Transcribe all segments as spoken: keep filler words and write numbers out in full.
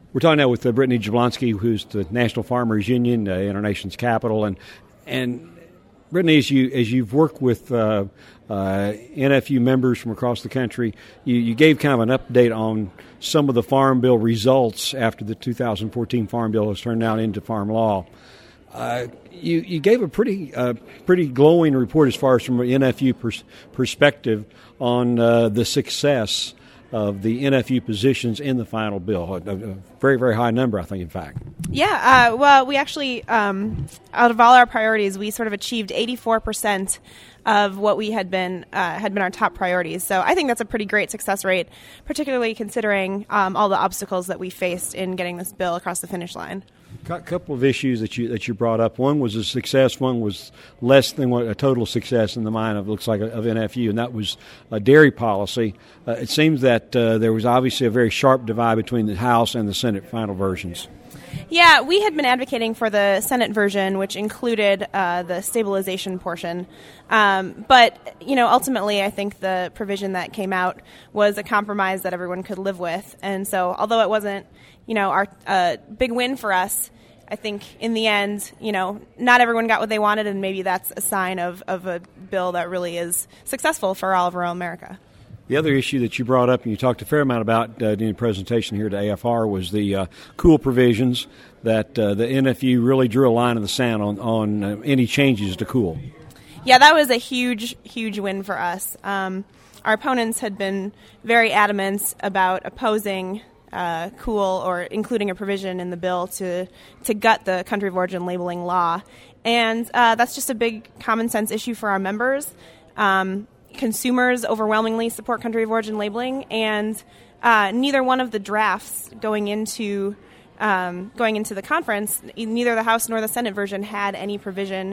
We're talking now with uh, Brittany Jablonski, who's the National Farmers Union uh, in our nation's capital, and and Brittany, as you as you've worked with uh, uh, N F U members from across the country, you, you gave kind of an update on some of the Farm Bill results after the two thousand fourteen Farm Bill has turned out into farm law. Uh, you you gave a pretty uh, pretty glowing report as far as from an N F U pers- perspective on uh, the success of the N F U positions in the final bill. A, a very, very high number, I think, in fact. Yeah, uh, well, we actually, um, out of all our priorities, we sort of achieved eighty-four percent of what we had been uh, had been our top priorities. So I think that's a pretty great success rate, particularly considering um, all the obstacles that we faced in getting this bill across the finish line. A couple of issues that you that you brought up. One was a success. One was less than what a total success in the mind of looks like of N F U, and that was a dairy policy. Uh, it seems that uh, there was obviously a very sharp divide between the House and the Senate final versions. Yeah, we had been advocating for the Senate version, which included uh, the stabilization portion. Um, but, you know, ultimately I think the provision that came out was a compromise that everyone could live with. And so although it wasn't, you know, our uh, big win for us, I think in the end, you know, not everyone got what they wanted, and maybe that's a sign of, of a bill that really is successful for all of rural America. The other issue that you brought up and you talked a fair amount about uh, during the presentation here to A F R was the uh, cool provisions that uh, the N F U really drew a line in the sand on, on uh, any changes to cool. Yeah, that was a huge, huge win for us. Um, our opponents had been very adamant about opposing uh, cool or including a provision in the bill to, to gut the country of origin labeling law. And uh, that's just a big common sense issue for our members. Um, Consumers overwhelmingly support country of origin labeling, and uh, neither one of the drafts going into um, going into the conference, neither the House nor the Senate version had any provision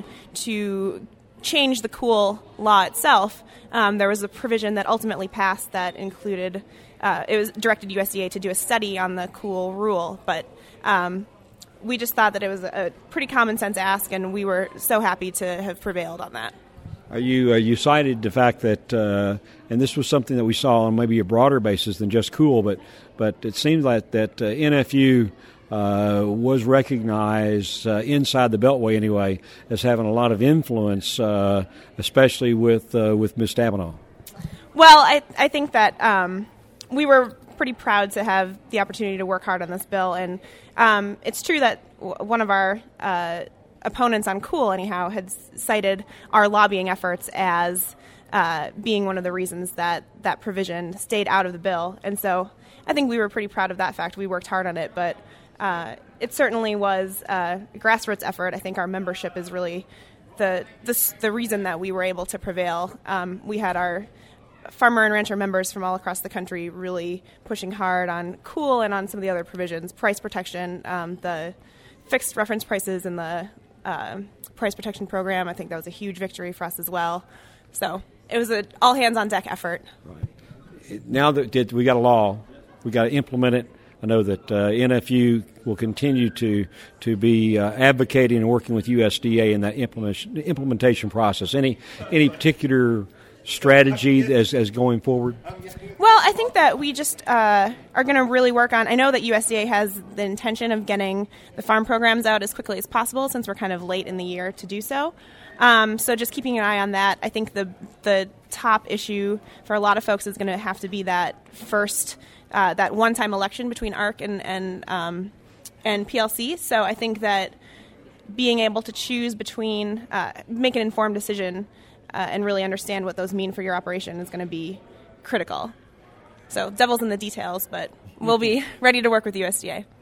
to change the cool law itself. Um, there was a provision that ultimately passed that included uh, it was directed U S D A to do a study on the cool rule, but um, we just thought that it was a pretty common sense ask, and we were so happy to have prevailed on that. Are you uh, you cited the fact that, uh, and this was something that we saw on maybe a broader basis than just cool, but but it seems like that uh, N F U uh, was recognized uh, inside the Beltway anyway as having a lot of influence, uh, especially with uh, with Miz Stabenow. Well, I I think that um, we were pretty proud to have the opportunity to work hard on this bill, and um, it's true that w- one of our uh, opponents on cool, anyhow, had cited our lobbying efforts as uh, being one of the reasons that that provision stayed out of the bill. And so I think we were pretty proud of that fact. We worked hard on it, but uh, it certainly was a grassroots effort. I think our membership is really the the, the reason that we were able to prevail. Um, we had our farmer and rancher members from all across the country really pushing hard on cool and on some of the other provisions, price protection, um, the fixed reference prices, and the Uh, price protection program. I think that was a huge victory for us as well. So it was an all-hands-on-deck effort. Right. Now that we got a law, we got to implement it. I know that uh, N F U will continue to to be uh, advocating and working with U S D A in that implementation implementation process. Any any particular strategy as as going forward? Well, I think that we just uh, are going to really work on, I know that U S D A has the intention of getting the farm programs out as quickly as possible since we're kind of late in the year to do so. Um, so just keeping an eye on that. I think the the top issue for a lot of folks is going to have to be that first, uh, that one-time election between A R C and, and, um, and P L C. So I think that being able to choose between, uh, make an informed decision Uh, and really understand what those mean for your operation is going to be critical. So devil's in the details, but we'll be ready to work with U S D A.